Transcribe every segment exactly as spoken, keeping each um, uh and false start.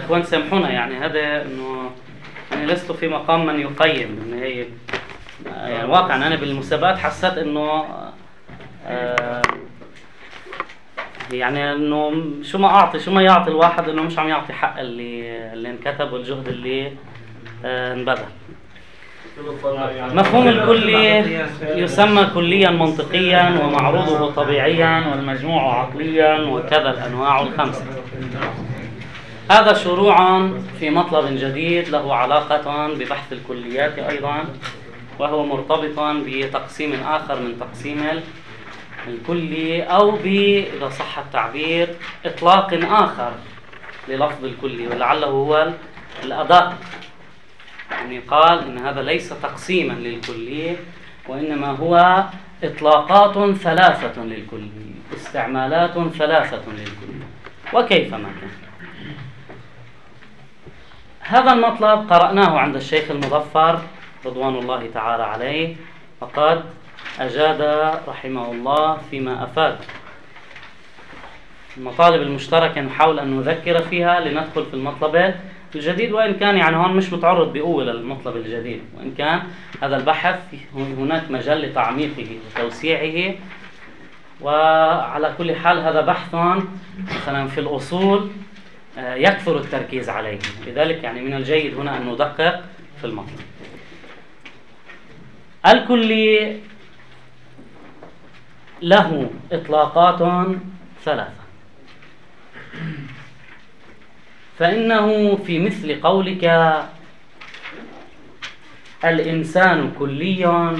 اخوان سامحونا، يعني هذا انه انا لست في مقام من يقيم، ان هي يعني واقعا انا بالمسابقات حسيت انه آه يعني انه شو ما اعطي شو ما يعطي الواحد انه مش عم يعطي حق اللي اللي انكتب والجهد اللي آه انبذل. مفهوم الكلي يسمى كليا منطقيا، ومعروضه طبيعيا، والمجموع عقليا، وكذا الانواع الخمسه. هذا شروع في مطلب جديد له علاقة ببحث الكليات أيضا، وهو مرتبط بتقسيم آخر من تقسيم الكلي، أو ب إذا صح التعبير إطلاق آخر للفظ الكلي، ولعله هو الأدق. يعني قال إن هذا ليس تقسيما للكلي، وإنما هو إطلاقات ثلاثة للكلي، استعمالات ثلاثة للكلي، وكيفما كان. هذا المطلب قرأناه عند الشيخ المظفر رضوان الله تعالى عليه، وقد أجاد رحمه الله فيما أفاد. المطالب المشتركة نحاول أن نذكر فيها لندخل في المطلب الجديد، وإن كان يعني هون مش متعرض بقوة للمطلب الجديد، وإن كان هذا البحث هناك مجال لتعميقه وتوسيعه. وعلى كل حال هذا بحث مثلا في الأصول يكثر التركيز عليه، لذلك يعني من الجيد هنا أن ندقق في المطلب. الكلي له إطلاقات ثلاثة، فإنه في مثل قولك الإنسان كلي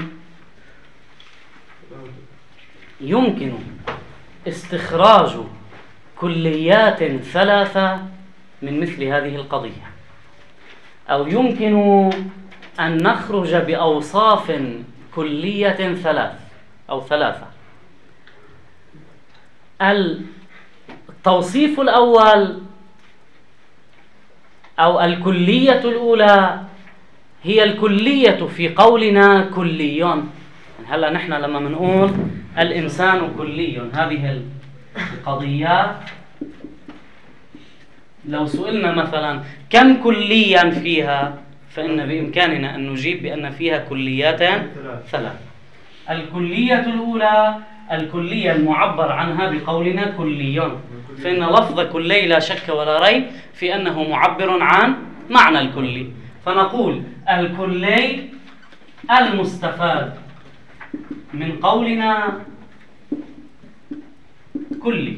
يمكن استخراج كليات ثلاثة من مثل هذه القضية، أو يمكن أن نخرج بأوصاف كلية ثلاث أو ثلاثة. التوصيف الأول أو الكلية الأولى هي الكلية في قولنا كليون. هلا نحن لما منقول الإنسان كلي، هذه القضيات لو سئلنا مثلا كم كليا فيها، فإن بإمكاننا أن نجيب بأن فيها كليات ثلاث. الكلية الأولى الكلية المعبر عنها بقولنا كليون، فإن لفظ كلي لا شك ولا ريب في أنه معبر عن معنى الكلي، فنقول الكلي المستفاد من قولنا كلي.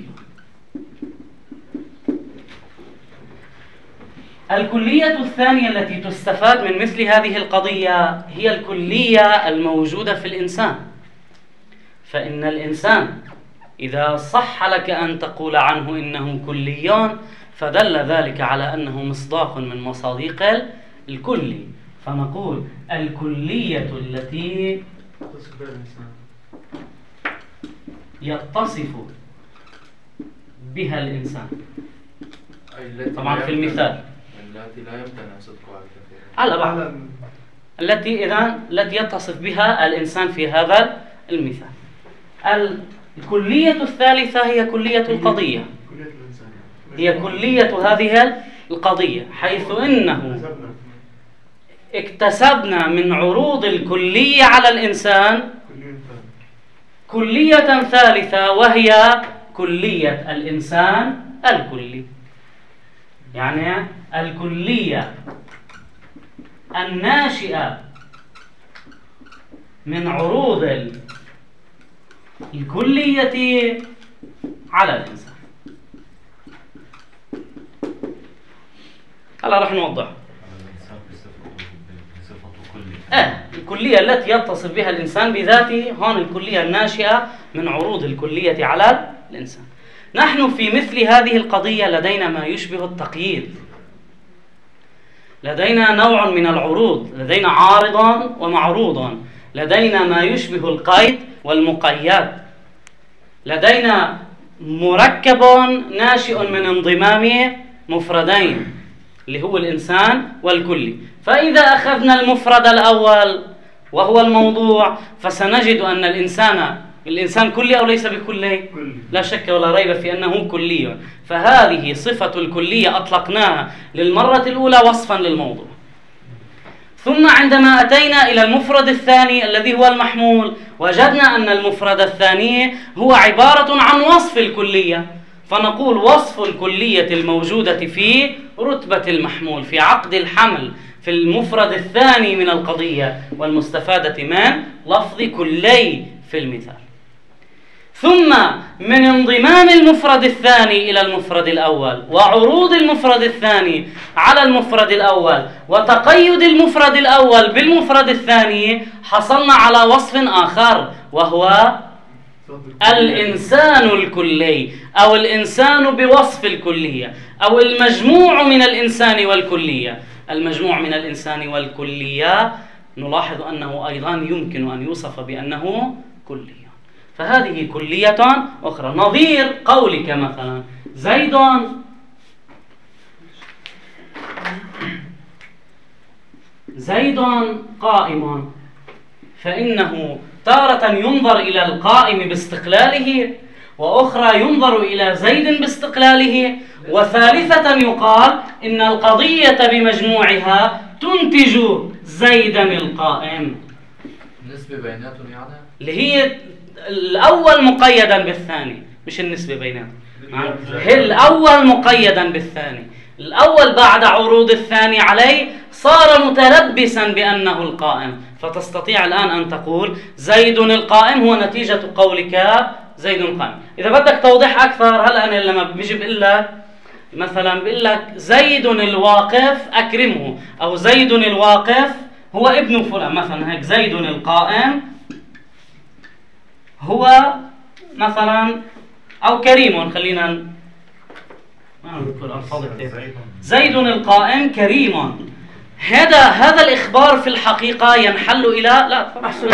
الكلية الثانية التي تستفاد من مثل هذه القضية هي الكلية الموجودة في الإنسان، فإن الإنسان إذا صح لك أن تقول عنه إنه كليون فدل ذلك على أنه مصداق من مصادق الكلي، فنقول الكلية التي يتصف بها الإنسان. طبعا في المثال التي لا يمتنع صدقها على بعض التي إذا التي يتصف بها الإنسان في هذا المثال. الكلية الثالثة هي كلية القضية، هي كلية هذه القضية، حيث إنه اكتسبنا من عروض الكلية على الإنسان كلية ثالثة، وهي كلية الإنسان الكلي. يعني الكلية الناشئة من عروض الكلية على الإنسان. هلا رح نوضح. آه الكلية التي يتصف بها الإنسان بذاته، هون الكلية الناشئة من عروض الكلية على الإنسان. نحن في مثل هذه القضية لدينا ما يشبه التقييد، لدينا نوع من العروض، لدينا عارضا ومعروضا، لدينا ما يشبه القيد والمقيد، لدينا مركب ناشئ من انضمام مفردين اللي هو الإنسان والكلي. فإذا أخذنا المفرد الأول وهو الموضوع، فسنجد أن الإنسان الإنسان كلي أو ليس بكلي؟ لا شك ولا ريب في أنه كلي. فهذه صفة الكلية أطلقناها للمرة الأولى وصفا للموضوع. ثم عندما أتينا إلى المفرد الثاني الذي هو المحمول، وجدنا أن المفرد الثاني هو عبارة عن وصف الكلية، فنقول وصف الكلية الموجودة في رتبة المحمول في عقد الحمل في المفرد الثاني من القضية والمستفادة من لفظ كلي في المثال. ثم من انضمام المفرد الثاني إلى المفرد الأول وعروض المفرد الثاني على المفرد الأول وتقيد المفرد الأول بالمفرد الثاني حصلنا على وصف آخر، وهو الإنسان الكلي أو الإنسان بوصف الكلية أو المجموع من الإنسان والكلية. المجموع من الإنسان والكلية نلاحظ أنه أيضا يمكن أن يوصف بأنه كلي. فهذه كلية أخرى، نظير قولك مثلا زيد زيد قائم، فإنه تارة ينظر إلى القائم باستقلاله، وأخرى ينظر إلى زيد باستقلاله، وثالثة يقال إن القضية بمجموعها تنتج زيدا القائم. النسبة بيناتهم يعني؟ اللي هي الأول مقيدا بالثاني، مش النسبة بيناتهم، هي الأول مقيدا بالثاني. الأول بعد عروض الثاني عليه صار متلبسا بأنه القائم، فتستطيع الآن أن تقول زيد القائم هو نتيجة قولك زيد القائم. إذا بدك توضيح أكثر، هلا أنا لما بيجي بقول لك مثلا بقول لك زيد الواقف أكرمه، أو زيد الواقف هو ابن فلان مثلا، هيك زيد القائم هو مثلا، أو كريم، خلينا ما نذكر ألفاظ كثير، زيد القائم كريم. هذا هذا الإخبار في الحقيقة ينحل إلى لا أحسن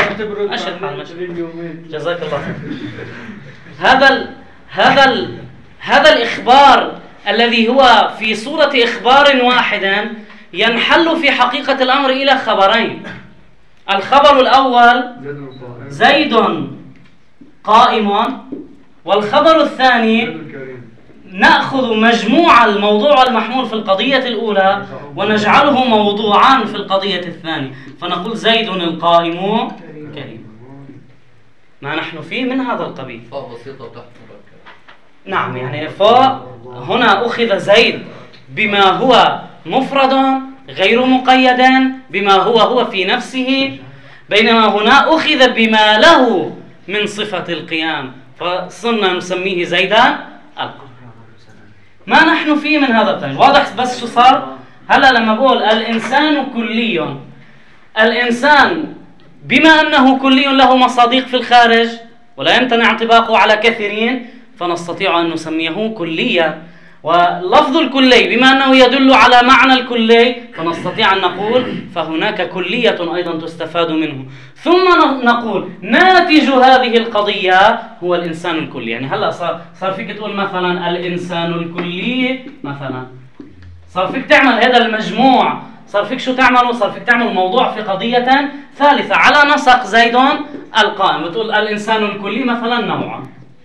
جزاك الله خير. هذا ال... هذا ال... هذا الإخبار الذي هو في صورة إخبار واحد ينحل في حقيقة الأمر إلى خبرين. الخبر الأول زيد قائم، والخبر الثاني نأخذ مجموع الموضوع المحمول في القضية الأولى ونجعله موضوعان في القضية الثانية، فنقول زيد القائم كريم. ما نحن فيه من هذا القبيل. فوق بسيطة وتحت مركبة. نعم، يعني فوق هنا أخذ زيد بما هو مفرد غير مقيد بما هو هو في نفسه، بينما هنا أخذ بما له من صفة القيام، فصرنا نسميه زيدا القائم. ما نحن فيه من هذا التاني. واضح بس شو صار؟ هلا لما بقول الإنسان كلي، الإنسان بما أنه كلي له مصادق في الخارج ولا يمتنع انطباقه على كثيرين، فنستطيع أن نسميه كليا. ولفظ الكلي بما أنه يدل على معنى الكلي، فنستطيع أن نقول فهناك كلية أيضا تستفاد منه. ثم نقول ناتج هذه القضية هو الإنسان الكلي. يعني هلأ صار, صار فيك تقول مثلا الإنسان الكلي مثلا، صار فيك تعمل هذا المجموع، صار فيك شو تعمله؟ صار فيك تعمل موضوع في قضية ثالثة على نسق زيد القائم، بتقول الإنسان الكلي مثلا نوعا،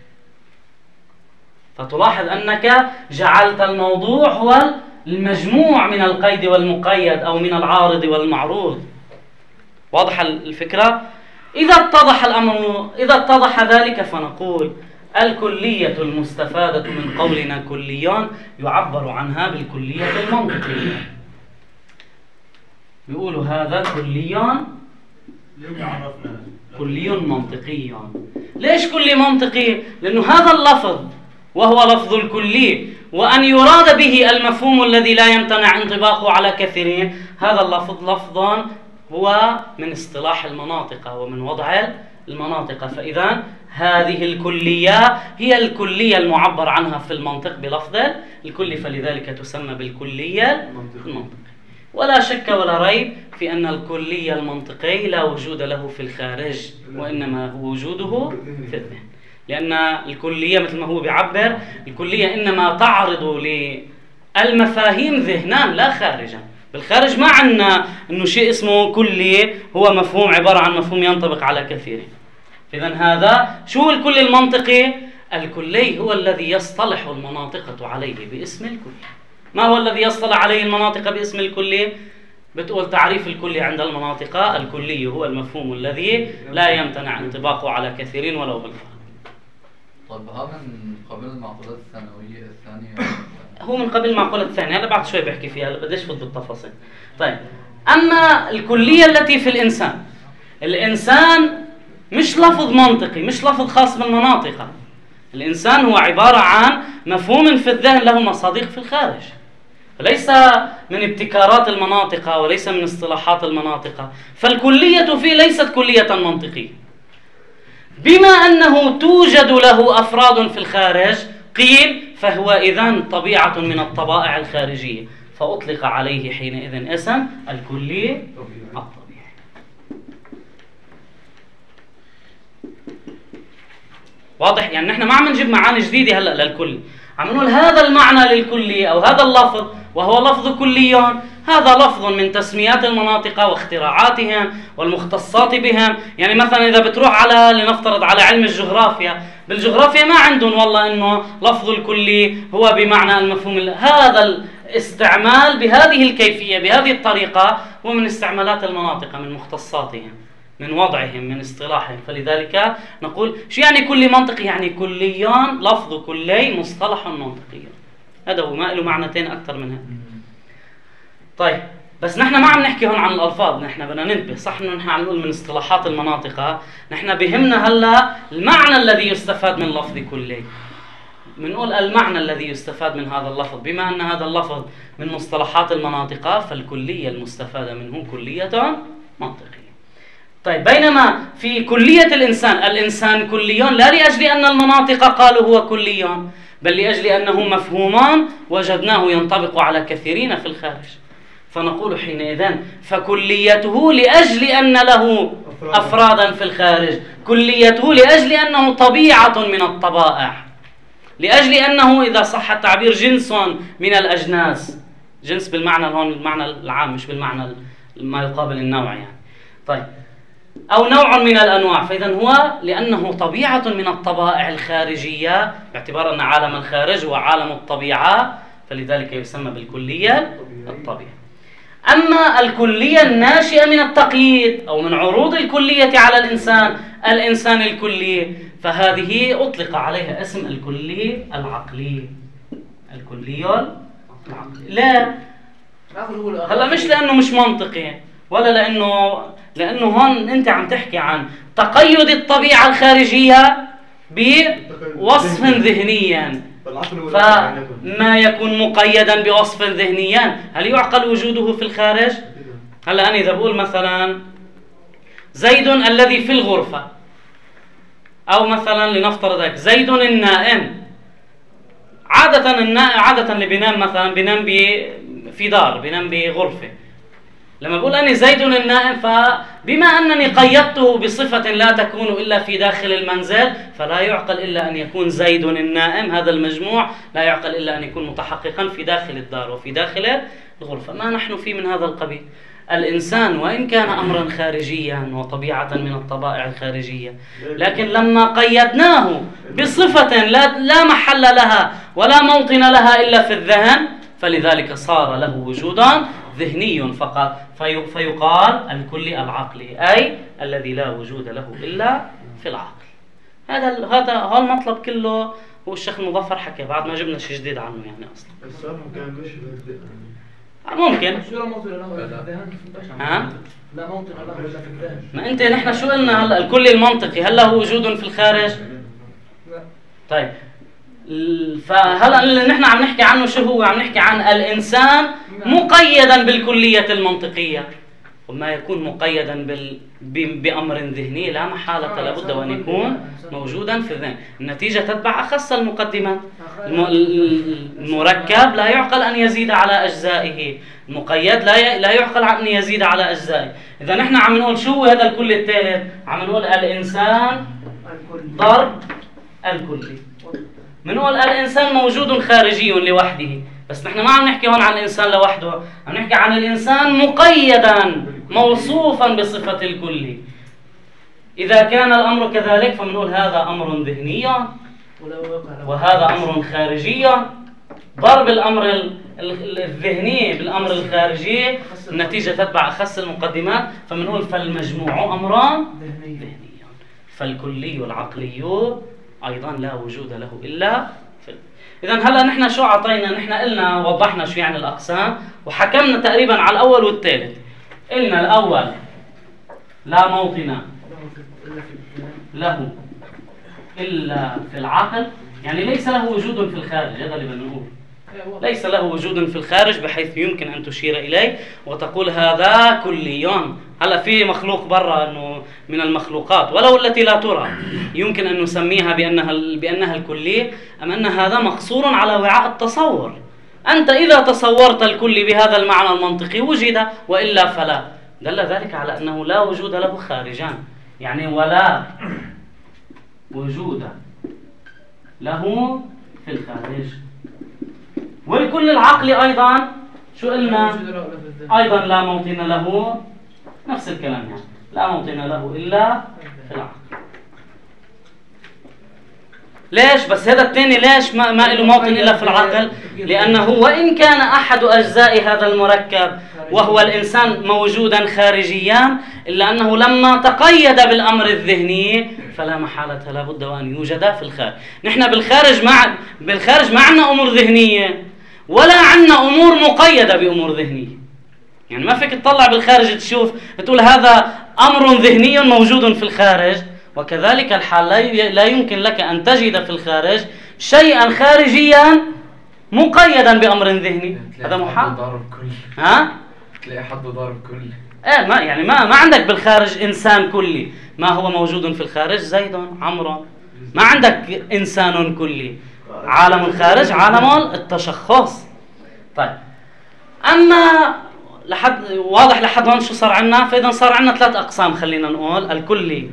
فتلاحظ أنك جعلت الموضوع هو المجموع من القيد والمقيد أو من العارض والمعروض. واضح الفكرة؟ إذا اتضح الأمر، إذا اتضح ذلك، فنقول الكلية المستفادة من قولنا كليان يعبر عنها بالكلية المنطقية. يقولوا هذا كليان كلي منطقي. ليش كلي منطقي؟ لأنه هذا اللفظ وهو لفظ الكلي، وأن يراد به المفهوم الذي لا يمتنع انطباقه على كثيرين، هذا اللفظ لفظ هو من اصطلاح المناطق ومن وضع المناطق. فإذا هذه الكلية هي الكلية المعبر عنها في المنطق بلفظ الكلي، فلذلك تسمى بالكلية المنطقية. ولا شك ولا ريب في أن الكلية المنطقي لا وجود له في الخارج، وإنما هو وجوده في الذهن، لأن الكلية مثل ما هو بيعبر، الكلية إنما تعرض للمفاهيم ذهنا لا خارجا. بالخارج ما عندنا إنه شيء اسمه كلي هو مفهوم عبارة عن مفهوم ينطبق على كثيرين. إذن هذا شو الكلي المنطقي؟ الكلي هو الذي يصطلح المناطقة عليه باسم الكلي. ما هو الذي يصطلح عليه المناطق باسم الكلي؟ بتقول تعريف الكلي عند المناطق: الكلي هو المفهوم الذي لا يمتنع انطباقه على كثيرين ولو بالفرد. طيب هذا من قبل المعقولات الثانوية الثانية؟ هو من قبل المعقولة الثانية، هلا بعد شوي بحكي فيها، بديش فوت بالتفاصيل. طيب، أما الكلية التي في الإنسان، الإنسان مش لفظ منطقي، مش لفظ خاص بالمناطق. الإنسان هو عبارة عن مفهوم في الذهن له مصادق في الخارج، فليس من ابتكارات المناطق وليس من اصطلاحات المناطق. فالكلية فيه ليست كلية منطقية، بما أنه توجد له أفراد في الخارج قيل فهو إذن طبيعة من الطبائع الخارجية، فأطلق عليه حينئذ اسم الكلي الطبيعي. واضح؟ يعني نحن ما عم نجيب معاني جديدة هلأ للكلي، عم نقول هذا المعنى للكلي أو هذا اللفظ وهو لفظ كلي، هذا لفظ من تسميات المناطق واختراعاتهم والمختصات بهم. يعني مثلا إذا بتروح على لنفترض على علم الجغرافيا، بالجغرافيا ما عندهم والله إنه لفظ الكلي هو بمعنى المفهوم. هذا الاستعمال بهذه الكيفية بهذه الطريقة هو من استعمالات المناطق، من مختصاتهم، من وضعهم، من اصطلاحهم. فلذلك نقول شو يعني كلي منطقي؟ يعني كليان، لفظ كلي مصطلح منطقي. هذا هو، ما له معنتين أكثر من هذا. طيب، بس نحن ما عم نحكي هون عن الألفاظ، نحن بدنا ننتبه. صح إنه نحن عم نقول من اصطلاحات المناطق، نحن بهمنا هلا المعنى الذي يستفاد من لفظ كلي. بنقول المعنى الذي يستفاد من هذا اللفظ، بما أن هذا اللفظ من مصطلحات المناطق فالكلية المستفادة منه كلية منطقية. طيب، بينما في كلية الإنسان، الإنسان كليون لا لأجل أن المناطق قالوا هو كليون، بل لأجل أنه مفهومان وجدناه ينطبق على كثيرين في الخارج. فنقول حينئذ فكليته لأجل أن له أفرادا في الخارج، كليته لأجل أنه طبيعة من الطبائع، لأجل أنه إذا صح التعبير جنس من الأجناس، جنس بالمعنى هون المعنى العام مش بالمعنى ما يقابل النوع يعني. طيب، أو نوع من الأنواع، فإذا هو لأنه طبيعة من الطبائع الخارجية، باعتبار أن عالم الخارج هو عالم الطبيعة، فلذلك يسمى بالكلية الطبيعة. أما الكلية الناشئة من التقييد أو من عروض الكلية على الإنسان، الإنسان الكلي، فهذه أطلق عليها اسم الكلي العقلي. الكلي العقلي. لا، هلا مش لأنه مش منطقي، ولا لأنه لأنه هون أنت عم تحكي عن تقيد الطبيعة الخارجية بوصف ذهنيا، فما يكون مقيدا بوصف ذهنيا هل يعقل وجوده في الخارج؟ هلا أنا إذا بقول مثلا زيد الذي في الغرفة، أو مثلا لنفترض هيك زيد النائم. عادة النائم عادة اللي بينام مثلا بينام في دار، بينام بغرفة. لما بقول أنا زيد النائم، فبما أنني قيدته بصفة لا تكون إلا في داخل المنزل، فلا يعقل إلا أن يكون زيد النائم، هذا المجموع لا يعقل إلا أن يكون متحققا في داخل الدار وفي داخل الغرفة. ما نحن فيه من هذا القبيل. الإنسان وإن كان أمرا خارجيا وطبيعة من الطبائع الخارجية، لكن لما قيدناه بصفة لا, لا محل لها ولا موطن لها إلا في الذهن، فلذلك صار له وجودا ذهني فقط، في فيقال الكلي العقلي، أي الذي لا وجود له إلا في العقل. هذا هذا هو المطلب كله. هو الشيخ المظفر حكى بعد ما جبنا شيء جديد عنه يعني أصلا. السؤال ممكن مش ممكن. شو لا موطن له إلا في الذهن؟ ها؟ لا موطن له إلا في الذهن. ما أنت نحن شو قلنا هلا؟ الكلي المنطقي هل له وجود في الخارج؟ لا. طيب، فهلا اللي نحن عم نحكي عنه شو هو؟ عم نحكي عن الإنسان مقيدا بالكلية المنطقية، وما يكون مقيدا بال... بأمر ذهني لا محالة لابد أن يكون موجودا في الذهن. النتيجة تتبع أخص المقدمات. الم... المركب لا يعقل أن يزيد على أجزائه، المقيد لا ي... لا يعقل أن يزيد على أجزائه. إذا نحن عم نقول شو هذا الكل الثالث؟ عم نقول الإنسان ضرب الكلي. منقول الإنسان موجود خارجي لوحده، بس نحن ما عم نحكي هون عن الإنسان لوحده، عم نحكي عن الإنسان مقيدا موصوفا بصفة الكلي. إذا كان الأمر كذلك فبنقول هذا أمر ذهني وهذا أمر خارجي. ضرب الأمر الذهني بالأمر الخارجي النتيجة تتبع أخص المقدمات، فبنقول فالمجموع أمران ذهنيان. فالكلي العقلي أيضا لا وجود له إلا في. إذا هلا نحن شو عطينا؟ نحن قلنا وضحنا شو يعني الأقسام وحكمنا تقريبا على الأول والثالث. قلنا الأول لا موطن له إلا في العقل، يعني ليس له وجود في الخارج. هذا اللي بدنا نقول، ليس له وجود في الخارج بحيث يمكن أن تشير إليه وتقول هذا كليون. هلا في مخلوق برا انه من المخلوقات ولو التي لا ترى يمكن ان نسميها بانها بانها الكلي، ام ان هذا مقصور على وعاء التصور. انت اذا تصورت الكلي بهذا المعنى المنطقي وجد، والا فلا. دل ذلك على انه لا وجود له خارجا، يعني ولا وجود له في الخارج. والكل العقلي ايضا شو قلنا؟ ايضا لا موطن له، نفس الكلام، يعني لا موطن له إلا في العقل. ليش؟ بس هذا الثاني ليش ما, ما له موطن إلا في العقل؟ لأنه وإن كان أحد أجزاء هذا المركب وهو الإنسان موجودا خارجيا، إلا أنه لما تقيد بالأمر الذهني فلا محالة لا بد وأن يوجد في الخارج. نحن بالخارج ما بالخارج ما عندنا أمور ذهنية ولا عندنا أمور مقيدة بأمور ذهنية. يعني ما فيك تطلع بالخارج تشوف تقول هذا أمر ذهني موجود في الخارج، وكذلك الحال لا يمكن لك أن تجد في الخارج شيئا خارجيا مقيدا بأمر ذهني. هذا محال. ها؟ تلاقي حد ضارب كلي. ايه ما يعني ما ما عندك بالخارج إنسان كلي. ما هو موجود في الخارج؟ زيد، عمرو. ما عندك إنسان كلي. عالم الخارج عالم التشخص. طيب أما لحد واضح لحد هون شو صار عندنا؟ فإذا صار عندنا ثلاث أقسام. خلينا نقول الكلي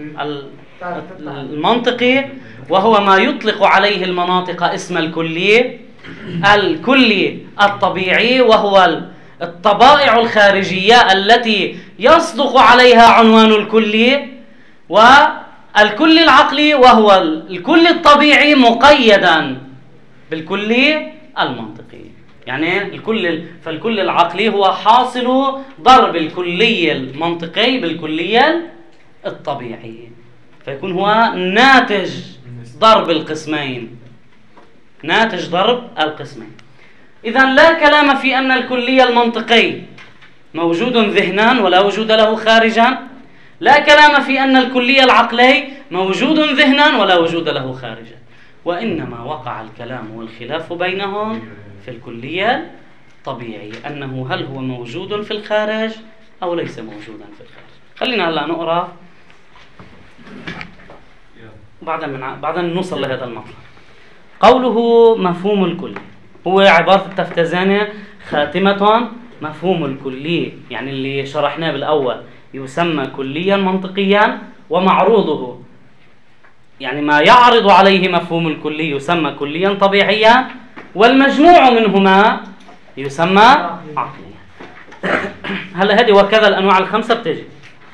المنطقي وهو ما يطلق عليه المناطق اسم الكلي، الكلي الطبيعي وهو الطبائع الخارجية التي يصدق عليها عنوان الكلي، والكلي العقلي وهو الكلي الطبيعي مقيدا بالكلي المنطقي. يعني الكل فالكل العقلي هو حاصل ضرب الكلي المنطقي بالكلي الطبيعي، فيكون هو ناتج ضرب القسمين، ناتج ضرب القسمين. إذا لا كلام في أن الكلي المنطقي موجود ذهنا ولا وجود له خارجا، لا كلام في أن الكلي العقلي موجود ذهنا ولا وجود له خارجا، وإنما وقع الكلام والخلاف بينهم في الكلية الطبيعي، أنه هل هو موجود في الخارج أو ليس موجودا في الخارج. خلينا هلا نقرأ بعد من بعدين نوصل لهذا المطلب. قوله مفهوم الكلي هو عبارة التفتزاني خاتمة مفهوم الكلي، يعني اللي شرحناه بالأول يسمى كليا منطقيا، ومعروضه يعني ما يعرض عليه مفهوم الكلي يسمى كليا طبيعيا، والمجموع منهما يسمى عقليا. هلا هذه وكذا الأنواع الخمسة بتجي.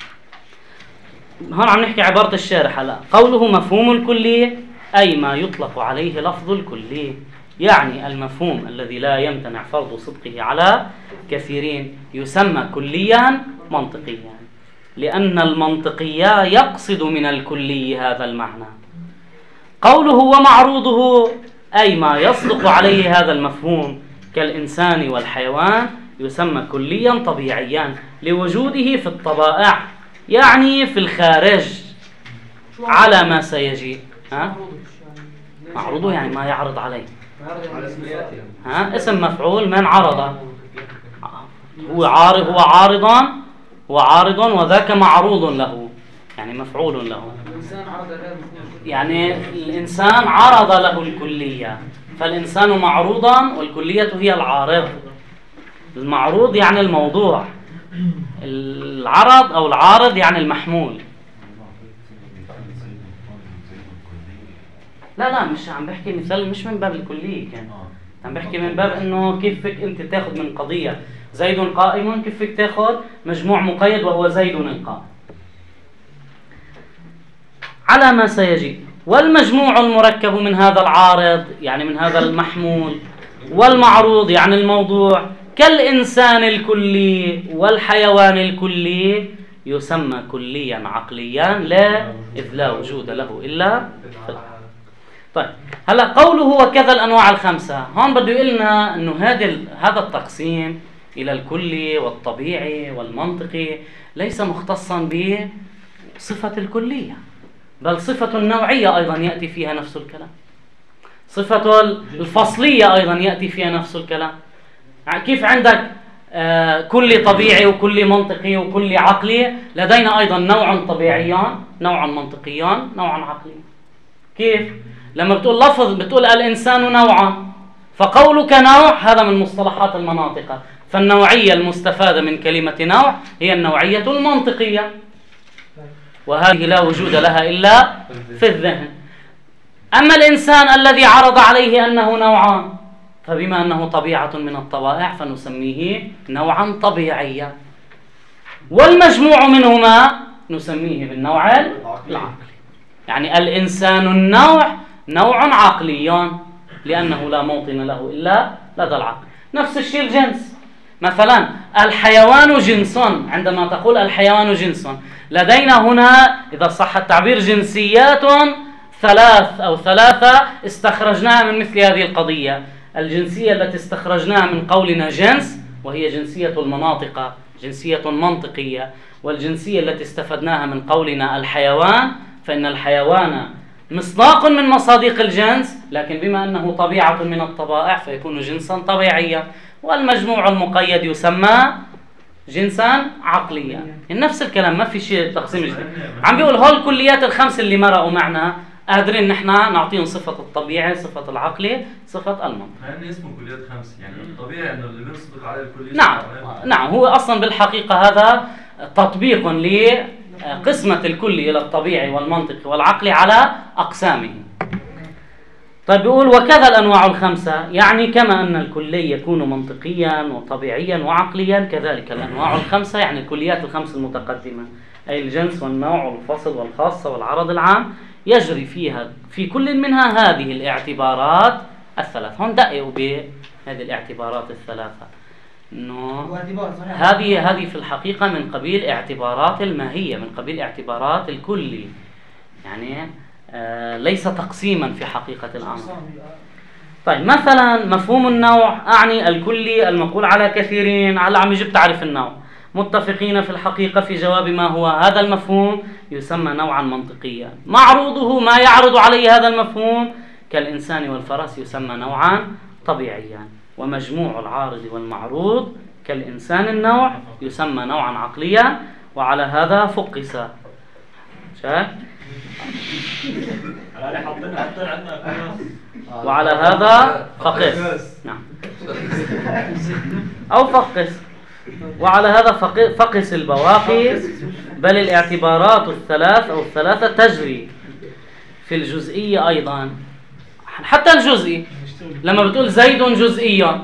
هون عم نحكي عبارة الشارح. هلا قوله مفهوم الكلي أي ما يطلق عليه لفظ الكلي، يعني المفهوم الذي لا يمتنع فرض صدقه على كثيرين يسمى كليا منطقيا، لأن المنطقية يقصد من الكلي هذا المعنى. قوله ومعروضه أي ما يصدق عليه هذا المفهوم كالإنسان والحيوان يسمى كليا طبيعيا لوجوده في الطبائع، يعني في الخارج على ما سيجي. ها؟ معروضه يعني ما يعرض عليه. ها؟ اسم مفعول من عرض، هو عارض، هو عارضا وعارض وذاك معروض له، يعني مفعول له. يعني الإنسان عرض له الكلية، فالإنسان معروضا والكلية هي العارض. المعروض يعني الموضوع، العرض أو العارض يعني المحمول. لا لا مش عم بحكي مثال، مش من باب الكلية، كان عم بحكي من باب انه كيف فيك انت تاخذ من قضية زيد قائم، كيف فيك تاخذ مجموع مقيد وهو زيد القائم. على ما سيجي. والمجموع المركب من هذا العارض يعني من هذا المحمول والمعروض يعني الموضوع كالإنسان الكلي والحيوان الكلي يسمى كليا عقليا لا إذ لا وجود له إلا في العقل. طيب هلا قوله وكذا الأنواع الخمسة، هون بده يقولنا إنه هذا هذا التقسيم إلى الكلي والطبيعي والمنطقي ليس مختصا بصفة الكلية، بل صفة النوعية أيضا يأتي فيها نفس الكلام، صفة الفصلية أيضا يأتي فيها نفس الكلام. كيف عندك آه كلي طبيعي وكلي منطقي وكلي عقلي، لدينا أيضا نوع طبيعيان نوعا منطقيان نوعا عقليا. كيف؟ لما بتقول لفظ بتقول الإنسان نوعا، فقولك نوع هذا من مصطلحات المناطق، فالنوعية المستفادة من كلمة نوع هي النوعية المنطقية، وهذه لا وجود لها إلا في الذهن. أما الإنسان الذي عرض عليه أنه نوعان، فبما أنه طبيعة من الطبائع فنسميه نوعا طبيعيا، والمجموع منهما نسميه بالنوع العقلي. يعني الإنسان النوع نوع عقلي لأنه لا موطن له إلا لدى العقل. نفس الشيء الجنس، مثلا الحيوان جنس، عندما تقول الحيوان جنس لدينا هنا إذا صح التعبير جنسيات ثلاث أو ثلاثة استخرجناها من مثل هذه القضية. الجنسية التي استخرجناها من قولنا جنس وهي جنسية المناطق، جنسية منطقية، والجنسية التي استفدناها من قولنا الحيوان فإن الحيوان مصداق من مصادق الجنس، لكن بما أنه طبيعة من الطبائع فيكون جنسا طبيعيا، والمجموع المقيد يسمى جنسا عقليا. نفس الكلام، ما في شيء تقسيم جديد. عم بيقول هول الكليات الخمس اللي مرقوا معنا قادرين نحن نعطيهم صفة الطبيعي، صفة العقلي، صفة المنطق. يعني اسمه كليات خمس، يعني الطبيعي انه اللي بينصدق عليه الكلية. نعم نعم، هو اصلا بالحقيقة هذا تطبيق لقسمة الكلي الى الطبيعي والمنطقي والعقلي على اقسامه. طيب بيقول وكذا الانواع الخمسة، يعني كما ان الكلي يكون منطقيا وطبيعيا وعقليا كذلك الانواع الخمسة، يعني الكليات الخمس المتقدمة اي الجنس والنوع والفصل والخاصة والعرض العام، يجري فيها في كل منها هذه الاعتبارات الثلاث. هون دققوا بهذه الاعتبارات الثلاثة، انه هذه هذه في الحقيقة من قبيل اعتبارات الماهية، من قبيل اعتبارات الكلي، يعني آه ليس تقسيما في حقيقة الأمر. طيب مثلا مفهوم النوع أعني الكلي المقول على كثيرين، على عم يجب تعرف النوع متفقين في الحقيقة في جواب ما هو هذا المفهوم يسمى نوعا منطقيا. معروضه ما يعرض عليه هذا المفهوم كالإنسان والفرس يسمى نوعا طبيعيا. ومجموع العارض والمعروض كالإنسان النوع يسمى نوعا عقليا. وعلى هذا فقس شايف؟ وعلى هذا فقس، نعم أو فقس. وعلى هذا فقس البواقي، بل الاعتبارات الثلاث أو الثلاثة تجري في الجزئية أيضا. حتى الجزئي لما بتقول زيد جزئيا،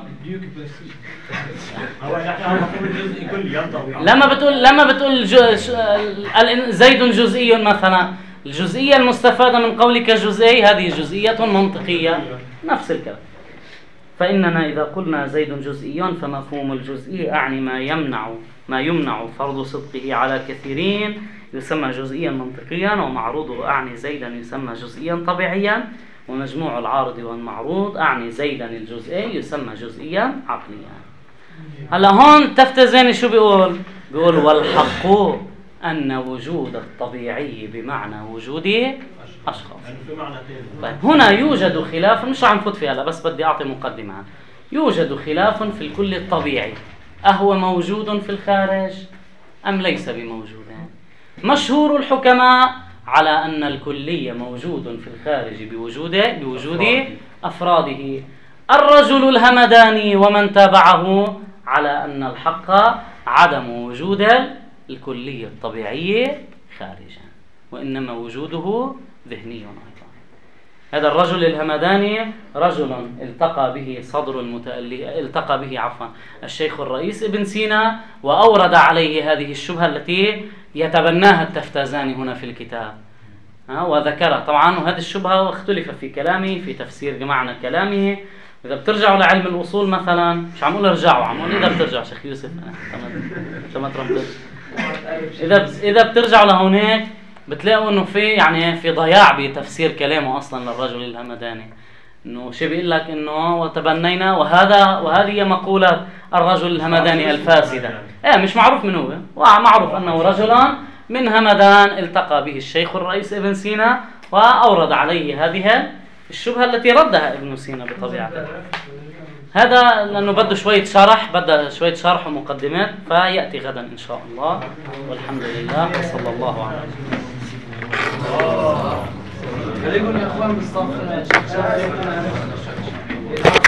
لما بتقول لما بتقول زيد جزئي مثلا، الجزئية المستفادة من قولك جزئي هذه جزئية منطقية، نفس الكلام. فإننا إذا قلنا زيد جزئي فمفهوم الجزئي أعني ما يمنع ما يمنع فرض صدقه على كثيرين يسمى جزئيا منطقيا، ومعروضه أعني زيدا يسمى جزئيا طبيعيا، ومجموع العارض والمعروض أعني زيدا الجزئي يسمى جزئيا عقليا. هلا هون تفتزين شو بيقول؟ بيقول والحق أن وجود الطبيعي بمعنى وجود أشخاص. طيب هنا يوجد خلاف، مش عم فوت فيها هلا بس بدي أعطي مقدمة. يوجد خلاف في الكل الطبيعي، أهو موجود في الخارج أم ليس بموجود؟ مشهور الحكماء على أن الكلية موجود في الخارج بوجود بوجود أفراده. الرجل الهمداني ومن تابعه على أن الحق عدم وجود الكلية الطبيعية خارجا، وإنما وجوده ذهني أيضا. هذا الرجل الهمداني رجل التقى به صدر المتألف التقى به عفوا الشيخ الرئيس ابن سينا، وأورد عليه هذه الشبهة التي يتبناها التفتازاني هنا في الكتاب. ها وذكرها طبعا، وهذه الشبهة اختلف في كلامه في تفسير معنى كلامه. إذا بترجعوا لعلم الأصول مثلا، مش عم أقول ارجعوا، عم أقول إذا بترجعوا شيخ يوسف أنا إذا إذا بترجعوا لهونيك بتلاقوا إنه في يعني في ضياع بتفسير كلامه أصلا للرجل الهمداني، إنه شيء بيقول لك إنه وتبنينا، وهذا وهذه هي مقولة الرجل الهمداني الفاسدة. إيه مش معروف من هو، ومعروف أنه رجلا من همدان التقى به الشيخ الرئيس ابن سينا وأورد عليه هذه الشبهة التي ردها ابن سينا بطبيعته. هذا لأنه بده شوية شرح، بده شوية شرح ومقدمات، فيأتي غدا إن شاء الله. والحمد لله وصلى الله على خليكم يا اخوان بالصف.